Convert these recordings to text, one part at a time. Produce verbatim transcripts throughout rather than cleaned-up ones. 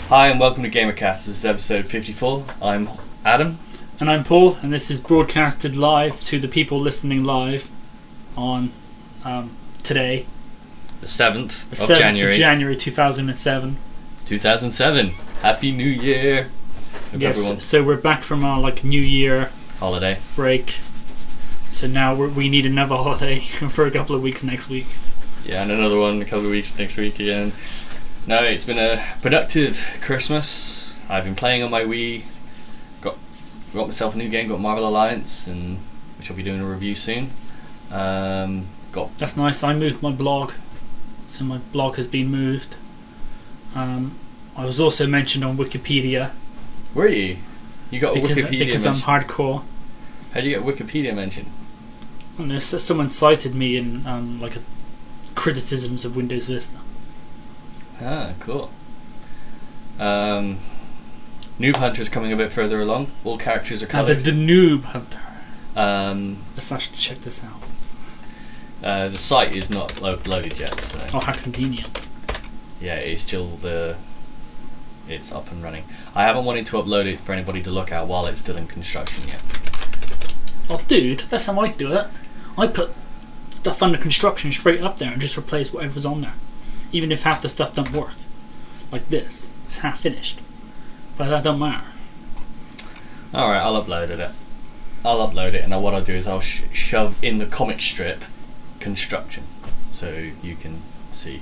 Hi and welcome to GamerCast. This is episode fifty-four. I'm Adam. And I'm Paul, and this is broadcasted live to the people listening live on um, today, The seventh the of seventh January. of January two thousand seven. two thousand seven. Happy New Year. Hope Yes, everyone's so we're back from our like New Year holiday. break. So now we're, we need another holiday for a couple of weeks next week. Yeah, and another one in a couple of weeks next week again. No, it's been a productive Christmas. I've been playing on my Wii. Got got myself a new game, got Marvel Alliance, and which I'll be doing a review soon. Um, got That's nice. I moved my blog, so my blog has been moved. Um, I was also mentioned on Wikipedia Were you? You got a because Wikipedia because I'm mention. hardcore. How'd you get a Wikipedia mention? And there's someone cited me in um, like a criticisms of Windows Vista. Ah, cool. Um, Noob Hunter's coming a bit further along. All characters are Uh, the, coloured. the Noob Hunter. Um, Let's actually check this out. uh, the site is not lo- loaded yet, so Oh, how convenient. yeah, it's still the it's up and running. I haven't wanted to upload it for anybody to look at while it's still in construction yet. Oh, dude, that's how I do it. I put stuff under construction straight up there and just replace whatever's on there. Even if half the stuff don't work. Like this. It's half finished. But that don't matter. Alright, I'll upload it. I'll upload it, and what I'll do is I'll sh- shove in the comic strip construction so you can see.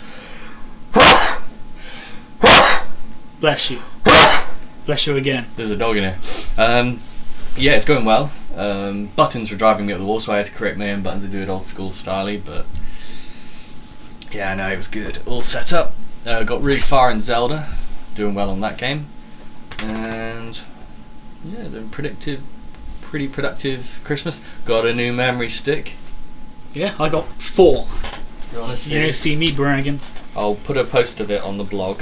Bless you. Bless you again. There's a dog in here. Um, yeah, it's going well. Um, buttons were driving me up the wall, so I had to create my own buttons and do it old school styly, but yeah, no, it was good. All set up. Uh, got really far in Zelda, doing well on that game, and yeah, the predictive, pretty productive Christmas. Got a new memory stick. Yeah, I got four. You want to see? You know, see me bragging. I'll put a post of it on the blog.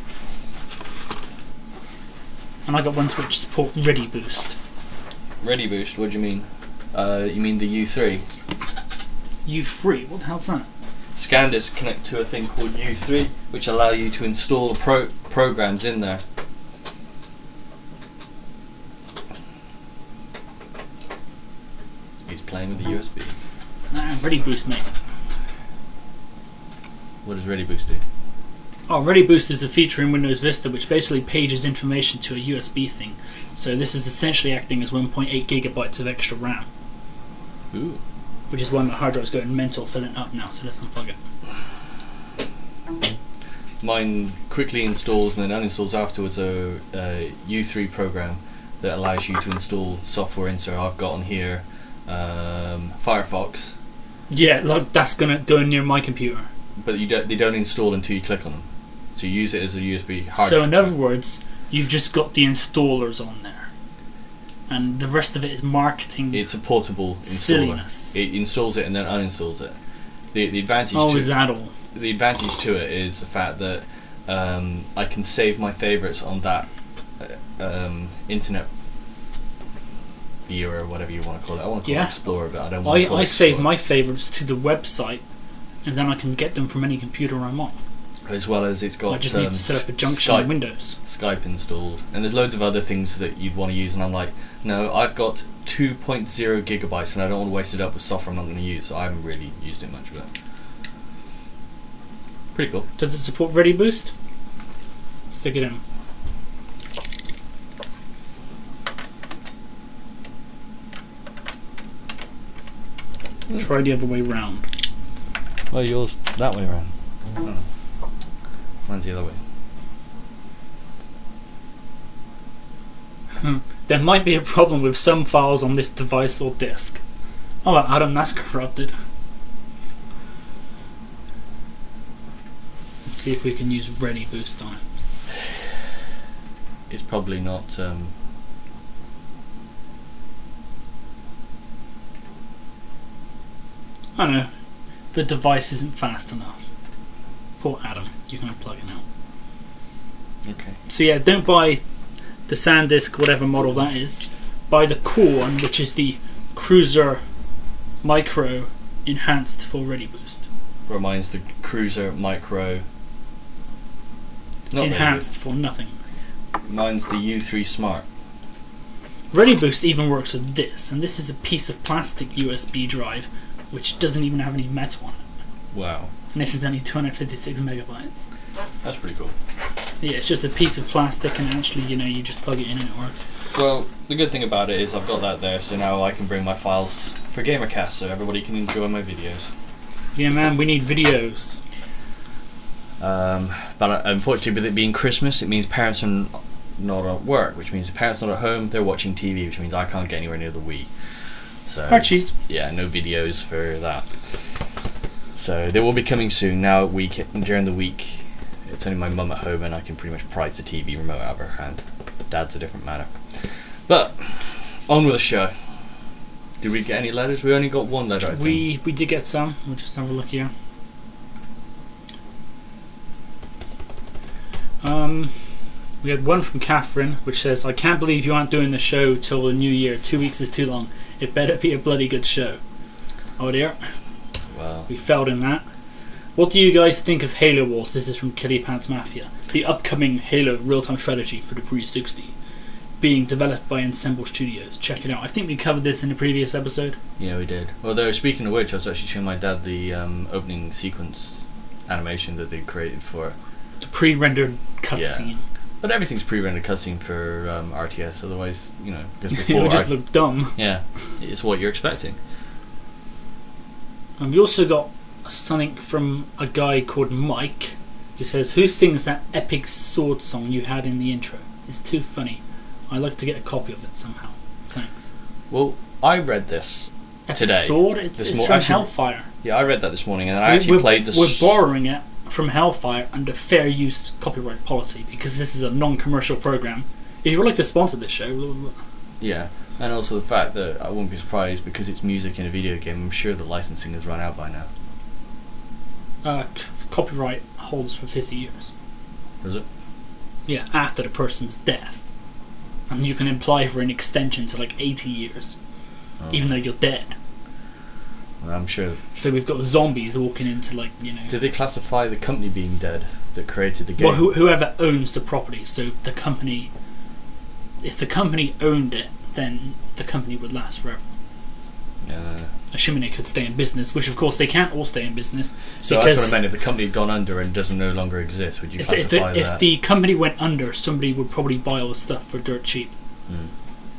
And I got ones which support Ready Boost. Ready Boost. What do you mean? Uh, you mean the U three? U three, what the hell's that? ScanDisk connect to a thing called U three, which allow you to install pro- programs in there. He's playing with the U S B. Nah, Ready Boost, mate. What does Ready Boost do? Oh, Ready Boost is a feature in Windows Vista which basically pages information to a U S B thing. So this is essentially acting as one point eight gigabytes of extra RAM. Ooh. Which is why my hard drive's going mental filling up now, so let's unplug it. Mine quickly installs and then uninstalls afterwards a, a U three program that allows you to install software in. So I've got on here um, Firefox, Yeah, like that's gonna go near my computer. but you don't, they don't install until you click on them. So you use it as a U S B hard So drive. in other words, you've just got the installers on there. And the rest of it is marketing. It's a portable installer. Silliness. It installs it and then uninstalls it. The the advantage Oh, to is that all? the advantage to it is the fact that um, I can save my favourites on that uh, um, internet viewer or whatever you want to call it. I want to call Yeah. it Explorer, but I don't want I, to call I it save Explorer. my favourites to the website, and then I can get them from any computer I'm on. As well as it's got I just um, need to set up a junction Skype, on Windows. Skype installed, and there's loads of other things that you'd want to use. And I'm like, no, I've got two point oh gigabytes, and I don't want to waste it up with software I'm not going to use. So I haven't really used it much, but pretty cool. Does it support Ready Boost? Stick it in. Hmm. Try the other way round. Well, yours that way around. Oh. Mine's the other way. There might be a problem with some files on this device or disk. Oh, Adam, that's corrupted. Let's see if we can use Ready Boost on it. It's probably not. Um, I know. The device isn't fast enough. Poor Adam. You're going to plug it out. okay. So yeah, don't buy the SanDisk, whatever model that is. Buy the cool one, which is the Cruiser Micro enhanced for Ready Boost. Where mine's the Cruiser Micro Not enhanced for nothing. really. Mine's the U three Smart. Ready Boost even works with this, and this is a piece of plastic U S B drive which doesn't even have any metal on it. Wow. And this is only two hundred fifty-six megabytes. That's pretty cool. Yeah, it's just a piece of plastic, and actually, you know, you just plug it in and it works. Well, the good thing about it is I've got that there, so now I can bring my files for Gamercast, so everybody can enjoy my videos. Yeah, man, we need videos. Um, but uh, unfortunately, with it being Christmas, it means parents are not at work, which means the parents are not at home, they're watching T V, which means I can't get anywhere near the Wii. So, Archies. yeah, no videos for that. So they will be coming soon. Now, week during the week, it's only my mum at home, and I can pretty much prise the T V remote out of her hand. Dad's a different matter. But on with the show. Did we get any letters? We only got one letter, I think. We we did get some. We'll just have a look here. Um, we had one from Catherine, which says, "I can't believe you aren't doing the show till the new year. Two weeks is too long. It better be a bloody good show." Oh dear. Well, We failed in that. What do you guys think of Halo Wars? This is from Killy Pants Mafia. The upcoming Halo real-time strategy for the three sixty. Being developed by Ensemble Studios. Check it out. I think we covered this in a previous episode. yeah, we did. Although, speaking of which, I was actually showing my dad the um, opening sequence animation that they created for it. The pre-rendered cutscene. But everything's pre-rendered cutscene for um, R T S, otherwise, you know, because It before... would just R- look dumb. yeah, it's what you're expecting. And we also got something from a guy called Mike, who says, "Who sings that epic sword song you had in the intro? It's too funny. I'd like to get a copy of it somehow. Thanks." Well, I read this Epic today. Sword? It's, This it's mo- from actually- Hellfire. Yeah, I read that this morning, and I We- actually we're, played the... We're s- borrowing it from Hellfire under fair use copyright policy because this is a non-commercial program. If you would like to sponsor this show, blah, blah, blah. Yeah, and also the fact that I wouldn't be surprised because it's music in a video game. I'm sure the licensing has run out by now. Uh, c- copyright holds for fifty years. Does it? Yeah, after the person's death. And you can apply for an extension to like eighty years, Oh. even though you're dead. Well, I'm sure. So we've got zombies walking into, like, you know... Did they classify the company being dead that created the game? Well, who, whoever owns the property. So the company... If the company owned it, then the company would last forever. Uh, Assuming they could stay in business, which of course they can't all stay in business. so because that's what I meant. If the company had gone under and doesn't no longer exist, would you if, if, classify the, that? if the company went under, somebody would probably buy all the stuff for dirt cheap. Hmm.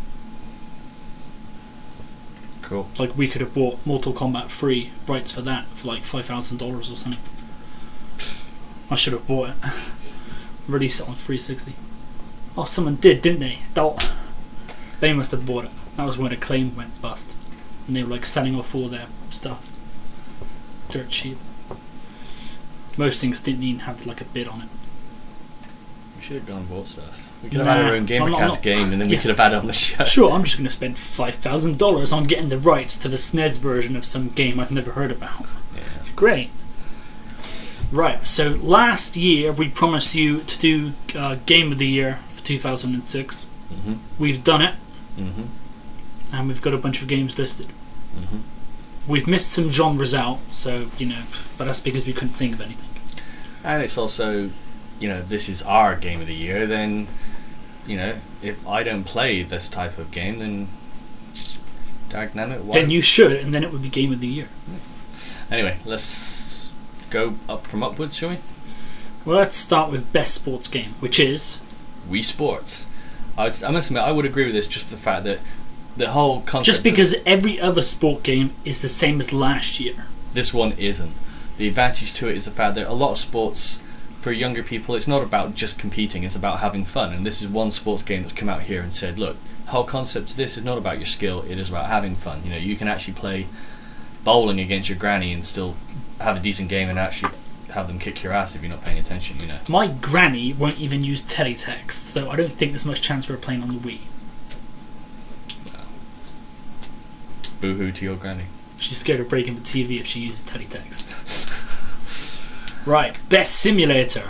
Cool. Like, we could have bought Mortal Kombat three rights for that for like five thousand dollars or something. I should have bought it. Release it on three sixty. Oh, someone did, didn't they? That- They must have bought it. That was when Acclaim went bust. And they were like selling off all their stuff. Dirt cheap. Most things didn't even have like a bid on it. We should have gone and bought stuff. We could have Nah, had our own I'm Gamercast not- not- game, and then we yeah. could have had it on the show. Sure, I'm just going to spend five thousand dollars on getting the rights to the S N E S version of some game I've never heard about. Yeah. Great. Right, so last year we promised you to do uh, Game of the Year for two thousand six. Mhm. We've done it, Mhm. and we've got a bunch of games listed. Mhm. We've missed some genres out, so, you know, but that's because we couldn't think of anything. And it's also, you know, this is our game of the year. Then, you know, if I don't play this type of game, then, dagnammit, why? Then you should, and then it would be Game of the Year. Anyway, let's go up from upwards, shall we? Well, let's start with Best Sports Game, which is... Wii Sports. I, would, I must admit, I would agree with this just for the fact that the whole concept Just of because every other sport game is the same as last year. this one isn't. The advantage to it is the fact that a lot of sports, for younger people, it's not about just competing, it's about having fun. And this is one sports game that's come out here and said, look, the whole concept of this is not about your skill, it is about having fun. You know, you can actually play bowling against your granny and still have a decent game and actually have them kick your ass if you're not paying attention, you know. My granny won't even use teletext, so I don't think there's much chance for her playing on the Wii. Boo-hoo to your granny. She's scared of breaking the T V if she uses teletext. Right, Best Simulator.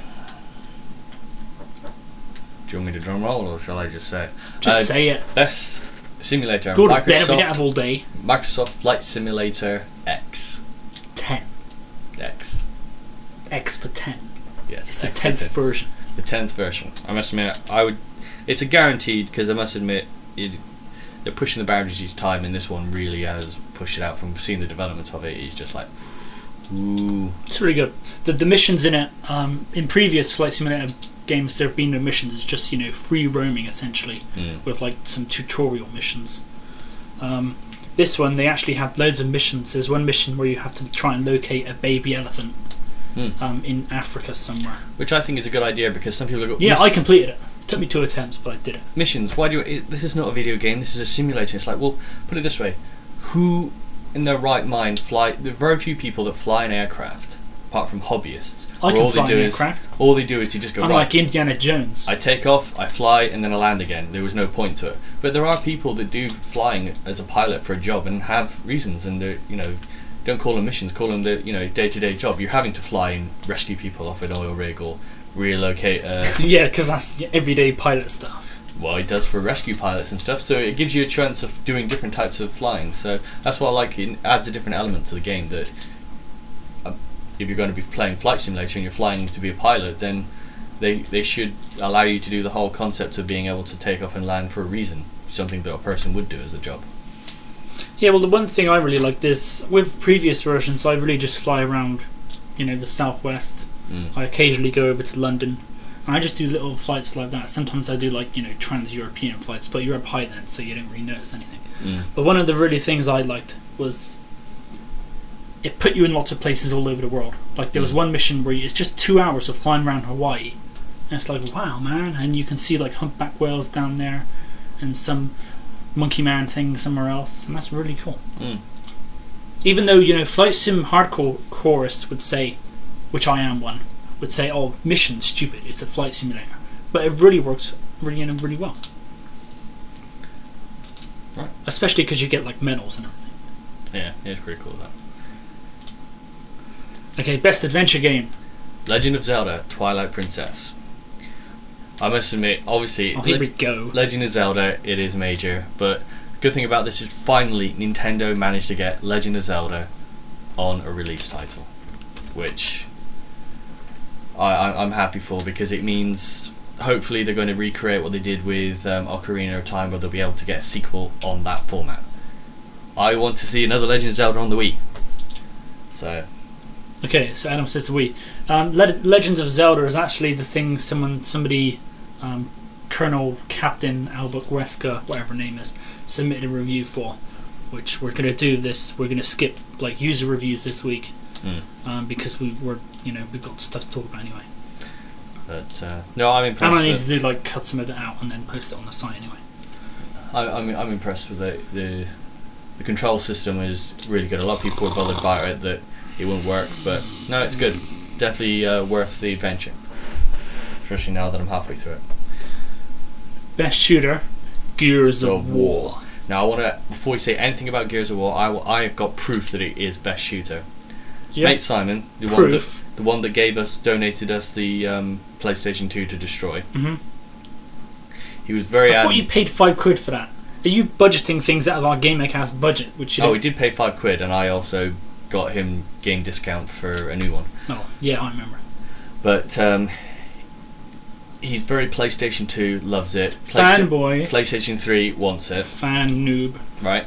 Do you want me to drum roll or shall I just say it? Just Uh, say it. Best Simulator, Go to bed, we don't Microsoft, have all day. Microsoft Flight Simulator X. ten. X. X for ten. Yes, It's the excellent. tenth version. The tenth version. I must admit, I would. It's a guaranteed because I must admit, it, they're pushing the boundaries each time, and this one really has pushed it out. From seeing the development of it, it's just like, ooh. It's really good. The the missions in it, um, in previous Flight Simulator games, there have been no missions. It's just, you know, free roaming essentially, Mm. with like some tutorial missions. Um, this one, they actually have loads of missions. There's one mission where you have to try and locate a baby elephant Mm. um, in Africa somewhere. Which I think is a good idea because some people go, Yeah, "Miss- I completed it. Took me two attempts, but I did it. missions. Why do you? It, this is not a video game. This is a simulator." It's like, well, put it this way: who, in their right mind, fly? There are very few people that fly an aircraft, apart from hobbyists. I where can all fly they do an is aircraft. all they do is they just go I'm right. like Indiana Jones. I take off, I fly, and then I land again. There was no point to it. But there are people that do flying as a pilot for a job and have reasons, and they, you know, don't call them missions, call them the, you know, day-to-day job. You're having to fly and rescue people off an oil rig or relocate. Uh, Yeah, because that's everyday pilot stuff. well, it does for rescue pilots and stuff. So it gives you a chance of doing different types of flying. So that's what I like. It adds a different element to the game. That uh, if you're going to be playing Flight Simulator and you're flying to be a pilot, then they they should allow you to do the whole concept of being able to take off and land for a reason, something that a person would do as a job. Yeah, well, the one thing I really liked is with previous versions, I really just fly around, you know, the southwest. Mm. I occasionally go over to London, and I just do little flights like that. Sometimes I do like, you know, trans-European flights, but you're up high then, so you don't really notice anything. Mm. But one of the really things I liked was it put you in lots of places all over the world. Like there was Mm. one mission where you, it's just two hours of flying around Hawaii, and it's like, wow, man, and you can see like humpback whales down there, and some monkey man thing somewhere else, and that's really cool. Mm. Even though, you know, Flight Sim hardcore chorus would say, which I am one, would say, oh, mission stupid, it's a flight simulator, but it really works really, you know, really well. Right. Especially because you get like medals and everything. Yeah, it's pretty cool that. Okay, best adventure game. Legend of Zelda: Twilight Princess. I must admit, obviously, Oh, here Le- we go. Legend of Zelda, it is major, but the good thing about this is finally Nintendo managed to get Legend of Zelda on a release title, which I, I, I'm happy for because it means hopefully they're going to recreate what they did with um, Ocarina of Time, where they'll be able to get a sequel on that format. I want to see another Legend of Zelda on the Wii. So, Okay, so Adam says we. Um, Le- Legends of Zelda is actually the thing someone, somebody, um, Colonel Captain Albert Wesker, whatever her name is, submitted a review for, which we're going to do this. We're going to skip like user reviews this week mm. um, because we were, you know, we've got stuff to talk about anyway. but uh, no, I'm impressed. And I need with- to do like cut some of it out and then post it on the site anyway. I, I'm I'm impressed with the, the the control system is really good. A lot of people were bothered by it that it wouldn't work, but no, it's good. Definitely uh, worth the adventure, especially now that I'm halfway through it. Best shooter, Gears of, Of War. War. Now, I want to before you say anything about Gears of War, I w- I've got proof that it is best shooter. Yeah. Mate Simon, the one that Proof. the one that gave us donated us the um, PlayStation two to destroy. hmm He was very. I thought adamant- you paid five quid for that. Are you budgeting things out of our GameCast budget? Which you Oh, don't- he did pay five quid, and I also got him game discount for a new one. Oh, yeah, I remember. But um, he's very PlayStation two, loves it. Playsta- Fanboy. PlayStation three wants it, Fan noob. right?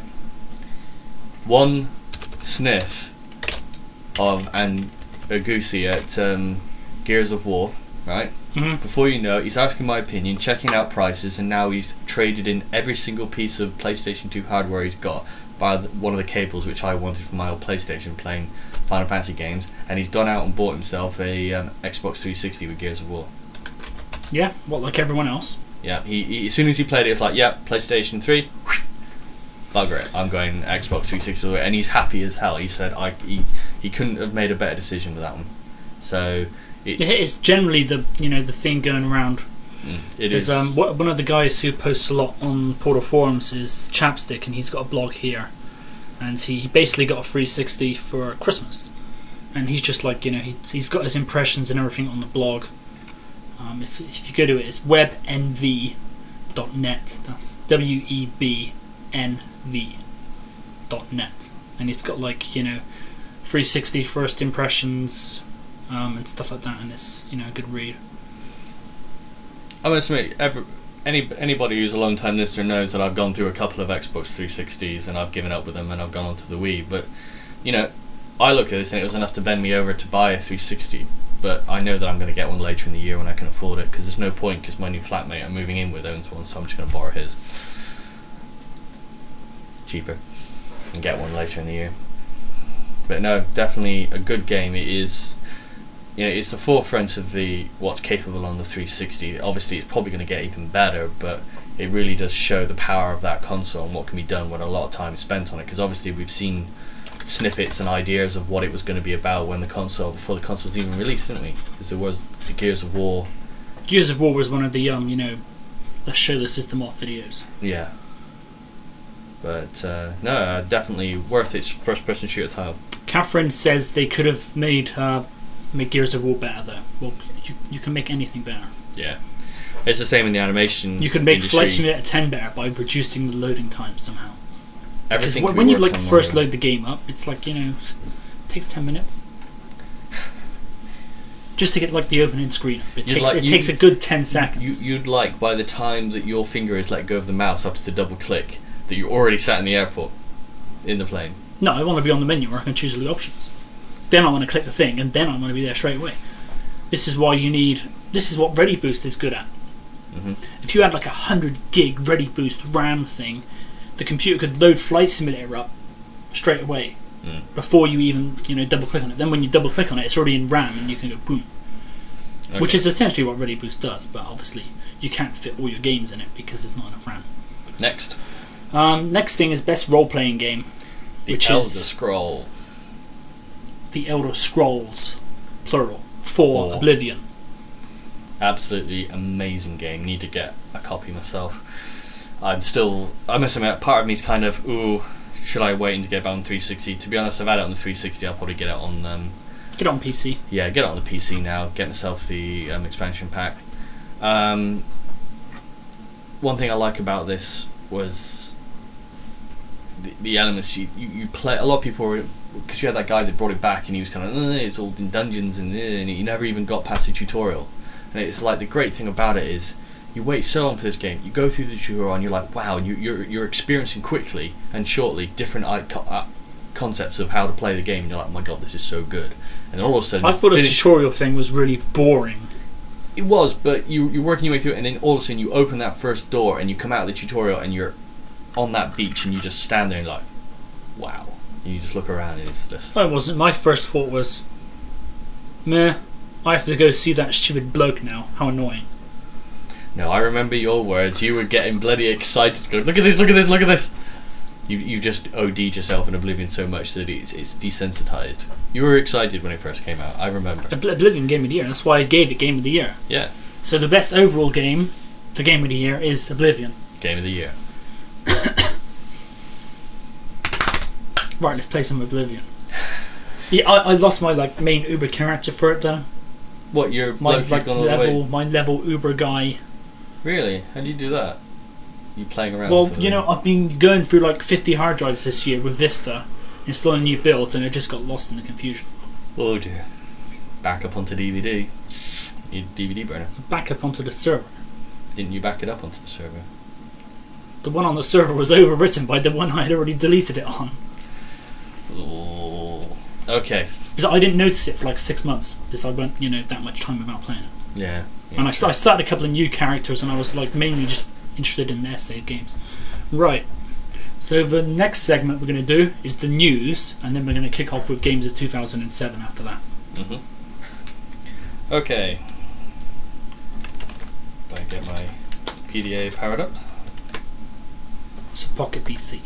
One sniff of and a goosey at um, Gears of War, right? hmm Before you know it, he's asking my opinion, checking out prices, and now he's traded in every single piece of PlayStation two hardware he's got by the, one of the cables which I wanted for my old PlayStation playing Final Fantasy games, and he's gone out and bought himself a um, Xbox three sixty with Gears of War. Yeah, what, like everyone else? Yeah, he, he as soon as he played it, it's like, yeah, PlayStation three, bugger it, I'm going Xbox three sixty, and he's happy as hell. He said I he, he couldn't have made a better decision with that one. So it, Yeah, it's generally the you know the thing going around. mm, it There's is. um wh- one of the guys who posts a lot on Portal forums is Chapstick, and he's got a blog here, and he, he basically got a three sixty for Christmas, and he's just like you know he he's got his impressions and everything on the blog. Um, if if you go to it, it's web n v dot net. That's W E B N V dot net, and he's got like you know three sixty first impressions. um, and stuff like that, and it's, you know, a good read. I must admit, every, any anybody who's a long time listener knows that I've gone through a couple of Xbox three sixties and I've given up with them and I've gone on to the Wii. But you know, I looked at this and it was enough to bend me over to buy a three sixty. But I know that I'm going to get one later in the year when I can afford it, because there's no point, because my new flatmate I'm moving in with owns one, so I'm just going to borrow his. Cheaper. And get one later in the year. But no, definitely a good game. It is, you know, it's the forefront of the what's capable on the three sixty. Obviously, it's probably going to get even better, but it really does show the power of that console and what can be done when a lot of time is spent on it. Because obviously, we've seen snippets and ideas of what it was going to be about when the console, before the console was even released, didn't we? Because there was the Gears of War. Gears of War was one of the um, you know, let's show the system off videos. Yeah. But uh, no, uh, definitely worth its first-person shooter title. Catherine says they could have made uh, made Gears of War better, though. Well, you you can make anything better. Yeah, it's the same in the animation. You could make industry. Flight Simulator ten better by reducing the loading time somehow. Everything Because when you like first load the game up, it's like, you know, it takes ten minutes just to get like the opening screen up. It You'd takes like- it you- takes a good ten seconds. You, you'd like, by the time that your finger is let go of the mouse up to the double click, that you're already sat in the airport, in the plane. No, I want to be on the menu where I can choose the options. Then I want to click the thing, and then I want to be there straight away. This is why you need. This is what Ready Boost is good at. Mm-hmm. If you had like a hundred gig Ready Boost RAM thing, the computer could load Flight Simulator up straight away Mm. before you even, you know, double click on it. Then when you double click on it, it's already in RAM, and you can go boom. Okay. Which is essentially what Ready Boost does, but obviously you can't fit all your games in it because there's not enough RAM. Next, Um, next thing is best role playing game, the which Elder is Scroll. The Elder Scrolls, plural, for Four. Oblivion. Absolutely amazing game. Need to get a copy myself. I'm still, I must admit, part of me's kind of, ooh, should I wait and get it on three sixty? To be honest, I've had it on the three sixty. I'll probably get it on. Um, Get it on P C. yeah, get it on the P C now. Get myself the um, expansion pack. Um, one thing I like about this was the, the elements you, you, you play. A lot of people were, because you had that guy that brought it back, and he was kind of, eh, it's all in dungeons, and, eh, and you never even got past the tutorial. And it's like, the great thing about it is, you wait so long for this game, you go through the tutorial, and you're like, wow, you, you're you're experiencing quickly and shortly different I- co- uh, concepts of how to play the game. And you're like, oh my god, this is so good. And then all of a sudden, I thought the finish- tutorial thing was really boring. It was, but you, you're working your way through it, and then all of a sudden you open that first door, and you come out of the tutorial, and you're on that beach, and you just stand there and like, wow. And you just look around, and it's just... I wasn't. My first thought was, meh, I have to go see that stupid bloke now. How annoying. No, I remember your words. You were getting bloody excited. Go, look at this, look at this, look at this. You you just O D'd yourself in Oblivion so much that it's, it's desensitized. You were excited when it first came out, I remember. Obl- Oblivion Game of the Year, that's why I gave it Game of the Year. Yeah, So the best overall game for Game of the Year is Oblivion. Game of the Year. Right, let's play some Oblivion. Yeah, I, I lost my like main Uber character for it though. What, your My bloke like gone all the level, way? my level Uber guy. Really? How do you do that? You playing around? Well, with you know, something? I've been going through like fifty hard drives this year with Vista, installing new builds, and I just got lost in the confusion. Oh dear. Back up onto D V D. Your D V D burner. Back up onto the server. Didn't you back it up onto the server? The one on the server was overwritten by the one I had already deleted it on. Oh. Okay. Because I didn't notice it for like six months because I went, you know, that much time without playing it. Yeah. yeah And I, st- I started a couple of new characters, and I was like mainly just interested in their save games. Right. So the next segment we're going to do is the news, and then we're going to kick off with games of two thousand seven after that. Mhm. Okay. Do I get my P D A powered up? So Pocket P C.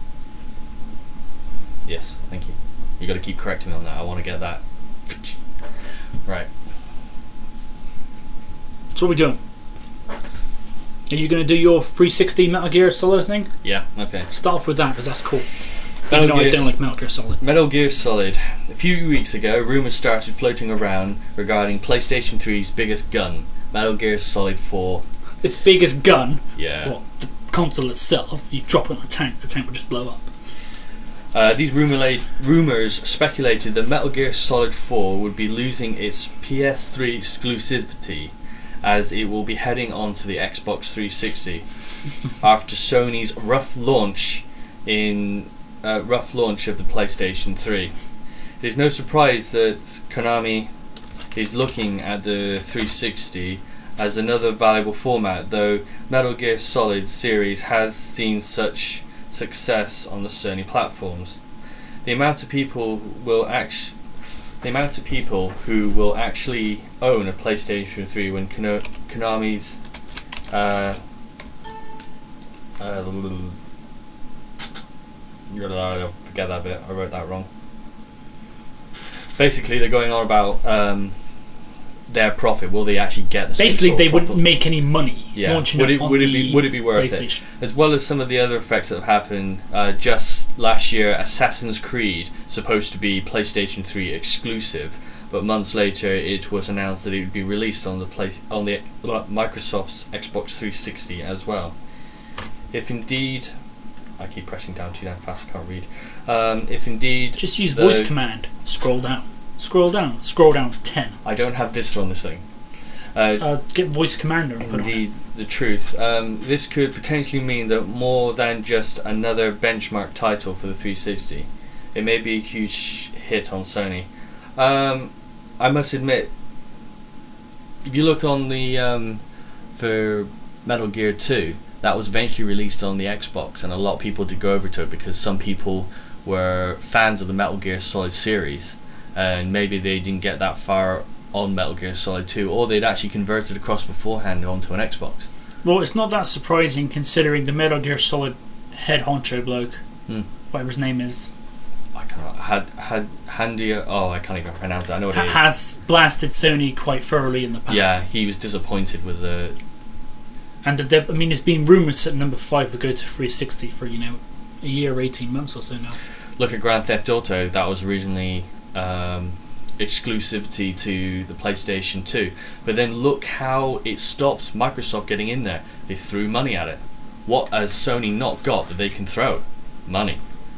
Yes, thank you. You got to keep correcting me on that. I want to get that. Right. So what are we doing? Are you going to do your three sixty Metal Gear Solid thing? Yeah. Okay. Start off with that, because that's cool. Metal Even though I Gear don't like Metal Gear Solid. Metal Gear Solid. A few weeks ago, rumours started floating around regarding PlayStation three's biggest gun, Metal Gear Solid four. Its biggest gun, Yeah. well, the console itself, you drop it on a tank, the tank will just blow up. Uh, these rumor rumors speculated that Metal Gear Solid four would be losing its P S three exclusivity, as it will be heading on to the Xbox three sixty after Sony's rough launch in uh, rough launch of the PlayStation three. It is no surprise that Konami is looking at the three sixty as another valuable format, though Metal Gear Solid series has seen such success on the Sony platforms. The amount of people will act the amount of people who will actually own a PlayStation three when Kono- Konami's uh, uh, forget that bit, I wrote that wrong. Basically, they're going on about um, their profit. Will they actually get the same Basically, sort of they profit? wouldn't make any money Yeah. launching Would it it on would it the be would it be worth PlayStation. it? As well as some of the other effects that have happened. Uh, just last year, Assassin's Creed supposed to be PlayStation three exclusive, but months later it was announced that it would be released on the play on the Microsoft's Xbox three sixty as well. If indeed, I keep pressing down too damn fast, I can't read. Um, if indeed, Just use the- voice command. Scroll down. Scroll down. Scroll down to ten. I don't have Vista on this thing. Uh, Uh, get voice commander and put it on. Indeed, the truth. Um, this could potentially mean that more than just another benchmark title for the three sixty. It may be a huge hit on Sony. Um, I must admit, if you look on the um, for Metal Gear two, that was eventually released on the Xbox, and a lot of people did go over to it because some people were fans of the Metal Gear Solid series, and maybe they didn't get that far on Metal Gear Solid two, or they'd actually converted across beforehand onto an Xbox. Well, it's not that surprising considering the Metal Gear Solid head honcho bloke, Hmm. whatever his name is, I can't. Had had Handia. Oh, I can't even pronounce it. I know what ha- it is. has blasted Sony quite thoroughly in the past. Yeah, he was disappointed with the. And the, the, I mean, it's been rumoured that number five will go to three sixty for, you know, a year, eighteen months or so now. Look at Grand Theft Auto. That was originally um, exclusivity to the PlayStation two, but then look how it stopped Microsoft getting in there. They threw money at it. What has Sony not got that they can throw? Money.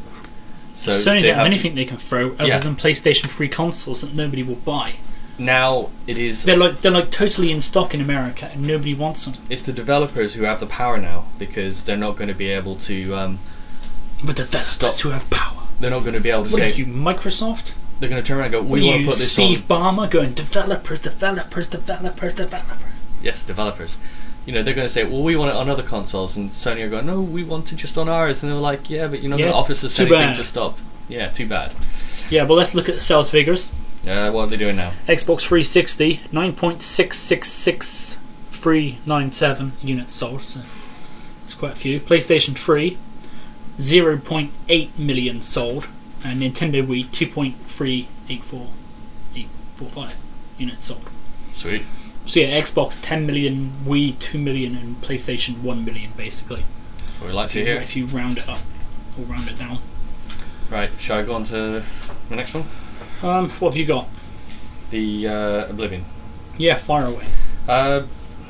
So Sony they don't have have anything they can throw other Yeah. than PlayStation three consoles that nobody will buy. now it is. They're like they're like totally in stock in America and nobody wants them. It's the developers who have the power now, because they're not going to be able to. Um, But developers Stop. who have power. they're not going to be able to What say. are you, Microsoft? They're going to turn around and go, What we are want to you, put this Steve on. Ballmer, going developers, developers, developers, developers. Yes, developers. You know, they're going to say, well, we want it on other consoles, and Sony are going, no, we want it just on ours. And they're like, yeah, but you're not Yeah, going to offer us too anything bad. to stop. Yeah, too bad. Yeah, but let's look at the sales figures. Uh, what are they doing now? Xbox three sixty, nine point six six six three nine seven units sold, so that's quite a few. PlayStation three, zero point eight million sold, and Nintendo Wii, two point three eight four eight four five units sold. Sweet. So yeah, Xbox ten million, Wii two million, and PlayStation one million basically. What we like If to you, hear. if you round it up or round it down. Right, shall I go on to the next one? Um, what have you got? The uh, Oblivion. Yeah, fire away. Uh,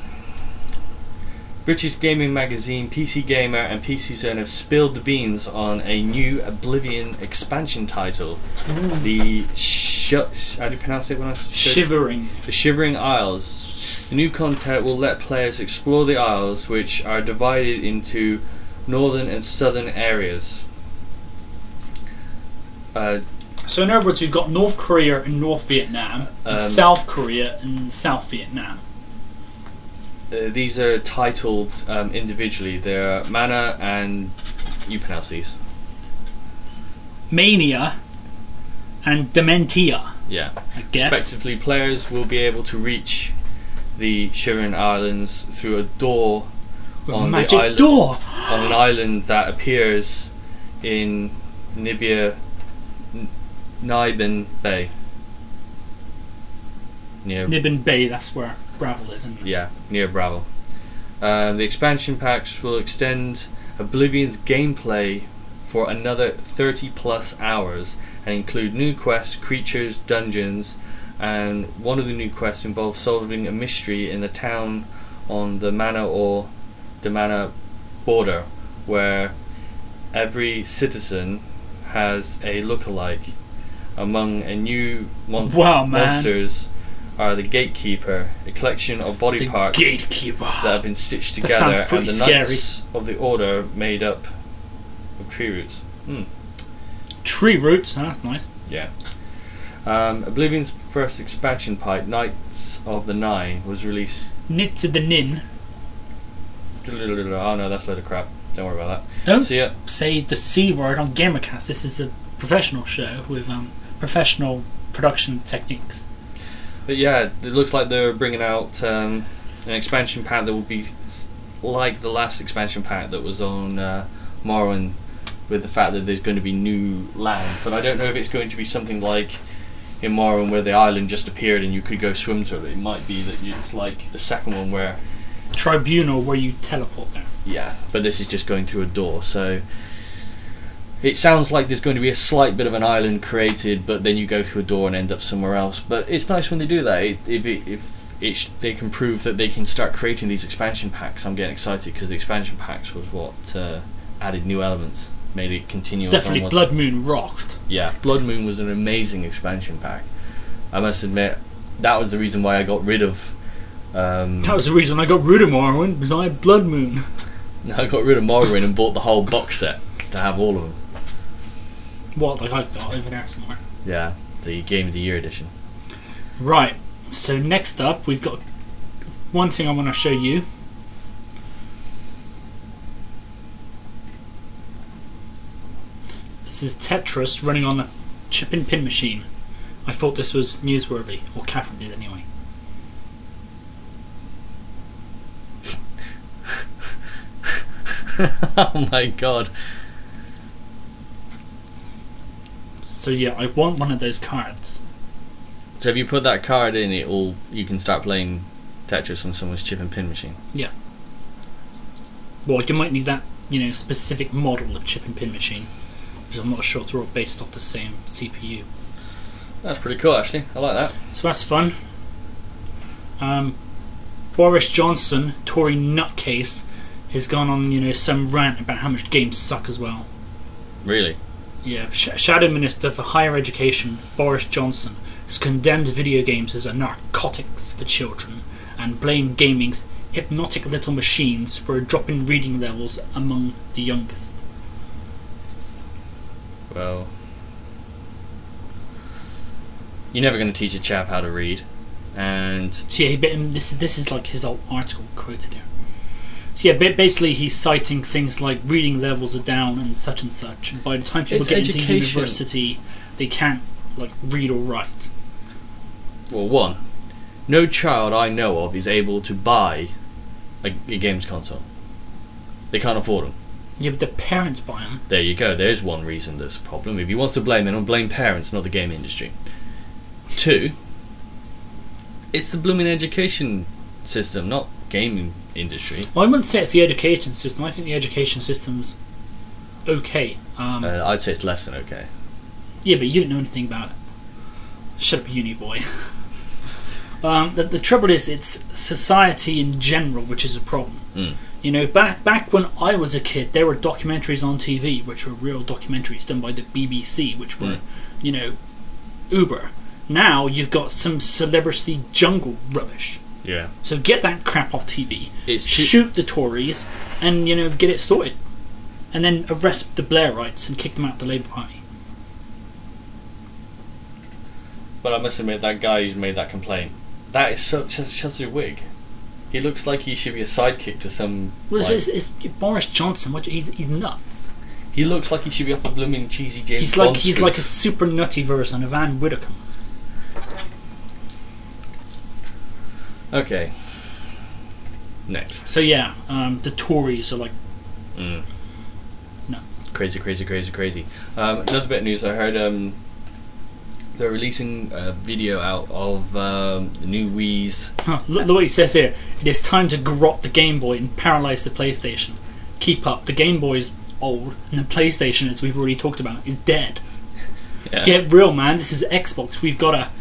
British gaming magazine P C Gamer and P C Zone have spilled the beans on a new Oblivion expansion title. The sh- how do you pronounce it when I showed- Shivering. The Shivering Isles. The new content will let players explore the isles, which are divided into northern and southern areas. Uh, So in other words, we've got North Korea and North Vietnam, and Um, South Korea and South Vietnam. uh, these are titled um, individually. They're Mana and you pronounce these. Mania and Dementia, Yeah. I guess. Respectively, players will be able to reach the Shivering Islands through a door With a on the magic island, door. on an island that appears in Nibia N- Niben Bay. Near Nibbin Bay, that's where Gravel is, isn't it? yeah, near Bravo. Um, the expansion packs will extend Oblivion's gameplay for another thirty plus hours and include new quests, creatures, dungeons, and one of the new quests involves solving a mystery in the town on the Mana or the Mana border, where every citizen has a lookalike. Among a new mon- Wow, man. monsters are the Gatekeeper, a collection of body The parts Gatekeeper. that have been stitched That together, sounds and pretty the scary. Knights of the Order made up of tree roots. Hmm. Tree roots. That's nice. Yeah. Um, Oblivion's first expansion pack, Knights of the Nine, was released. Knits of the Nin. Oh no, that's a load of crap. Don't worry about that. Don't So yeah, say the C word on Gamercast. This is a professional show with um, professional production techniques. but yeah, it looks like they're bringing out um, an expansion pack that will be s- like the last expansion pack that was on uh, Morrowind, with the fact that there's going to be new land. But I don't know if it's going to be something like in Morrowind where the island just appeared and you could go swim to it. It might be that it's like the second one where Tribunal, where you teleport there. yeah, but this is just going through a door. So it sounds like there's going to be a slight bit of an island created, but then you go through a door and end up somewhere else. But it's nice when they do that. It, if it, if it sh- they can prove that they can start creating these expansion packs, I'm getting excited, because the expansion packs was what uh, added new elements, made it continuous. Definitely, almost. Blood Moon rocked. Yeah, Blood Moon was an amazing expansion pack. I must admit, that was the reason why I got rid of. Um, That was the reason I got rid of Morrowind, because I had Blood Moon. I got rid of Morrowind and bought the whole box set to have all of them. What, like I got over there somewhere. Yeah, the Game of the Year edition. Right, so next up we've got one thing I want to show you. This is Tetris running on a chip and pin machine. I thought this was newsworthy, or Catherine did anyway. Oh my god. So yeah, I want one of those cards. So if you put that card in, it will you can start playing Tetris on someone's chip and pin machine. Yeah. Well, you might need that, you know, specific model of chip and pin machine, because I'm not sure if they're all based off the same C P U. That's pretty cool, actually. I like that. So that's fun. Um, Boris Johnson, Tory nutcase, has gone on, you know, some rant about how much games suck as well. Really? Yeah, Sh- Shadow Minister for Higher Education, Boris Johnson, has condemned video games as a narcotics for children and blamed gaming's hypnotic little machines for a drop in reading levels among the youngest. Well, you're never going to teach a chap how to read, and So yeah, he, ba- this this is like his old article quoted here. So yeah, ba- basically he's citing things like reading levels are down and such and such, and by the time people It's get into education. university, they can't like read or write. well, one, no child I know of is able to buy a, a games console. They can't afford them. Yeah, but the parents buy them. There you go. There's one reason there's a problem. If he wants to blame it, he'll blame parents, not the game industry. Two, it's the blooming education system, not gaming industry. Well, I wouldn't say it's the education system. I think the education system's okay. Um, Uh, I'd say it's less than okay. yeah, but you didn't know anything about it. Shut up, uni boy. um, the, the trouble is, it's society in general which is a problem. Mm. You know, back back when I was a kid, there were documentaries on T V, which were real documentaries done by the B B C, which were, Mm. you know, uber. Now you've got some celebrity jungle rubbish. Yeah. So get that crap off T V. It's too- shoot the Tories, and you know, get it sorted, and then arrest the Blairites and kick them out of the Labour Party. But I must admit, that guy who's made that complaint, that is such a, such a wig. He looks like he should be a sidekick to some. Well, like- it's, it's, it's Boris Johnson. What, he's he's nuts. he looks like he should be off a blooming cheesy James He's Bond like he's spoof. like a super nutty version of Anne Widdecombe. Okay. Next. So yeah, um, the Tories are like Mm. nuts. Crazy, crazy, crazy, crazy. Um, another bit of news. I heard um, they're releasing a video out of um, the new Wii's. Huh, look, look what he says here. It is time to garrot the Game Boy and paralyze the PlayStation. Keep up. The Game Boy's old, and the PlayStation, as we've already talked about, is dead. Yeah. Get real, man. This is Xbox. We've got to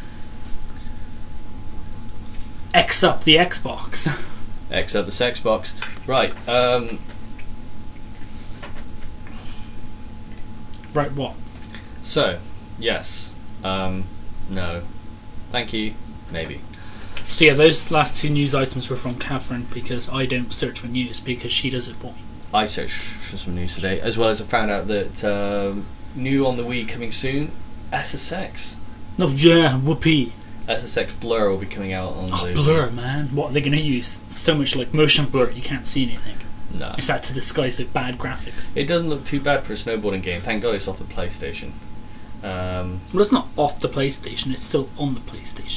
X up the Xbox. X up the sex box. Right. Um, Right, what? So, yes, um, no, thank you, maybe. So yeah, those last two news items were from Catherine because I don't search for news because she does it for me. I searched for some news today, as well as I found out that um, new on the Wii coming soon, S S X. No, yeah, whoopee. S S X Blur will be coming out on Oh, the blur, man. What are they going to use? So much like motion blur, you can't see anything. No. Is that to disguise the bad graphics? It doesn't look too bad for a snowboarding game. Thank God it's off the PlayStation. Um, Well, it's not off the PlayStation, it's still on the PlayStation.